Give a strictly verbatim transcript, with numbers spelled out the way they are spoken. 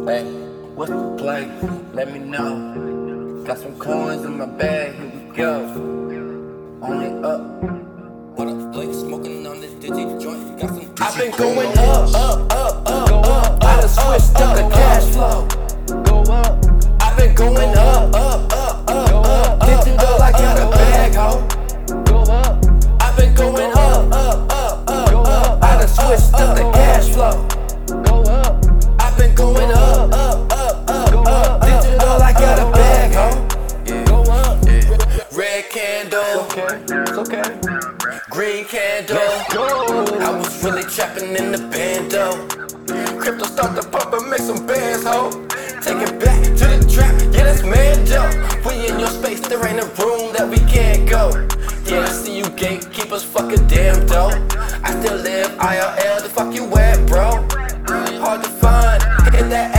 Hey, what's the play? Let me know. Got some coins in my bag, here we go. Only up. What up, Blake? Smoking on this digi joint. Got some. I've been going up, up, up, up, go up. I done switched up the cash flow. Go up. I've been going up, up, up, up, go up. Digital, I got a bag, ho. Go up. I've been going up, up, up, up, go up. I done switched up the cash flow. Go up. I've been going up, up, up, up, go up. Digital, I got a bag, ho. Yeah. Go up. Yeah. Red candle. It's okay. It's okay. Green candle. Let's go. I was really trapping in the bando. Crypto start to pump and make some bands, ho. Take it back to the trap, yeah, that's Mando. We in your space, there ain't a room that we can't go. Yeah, I see you gatekeepers, fucking damn dope. I still live I R L, the fuck you at, bro? Hard to find, in that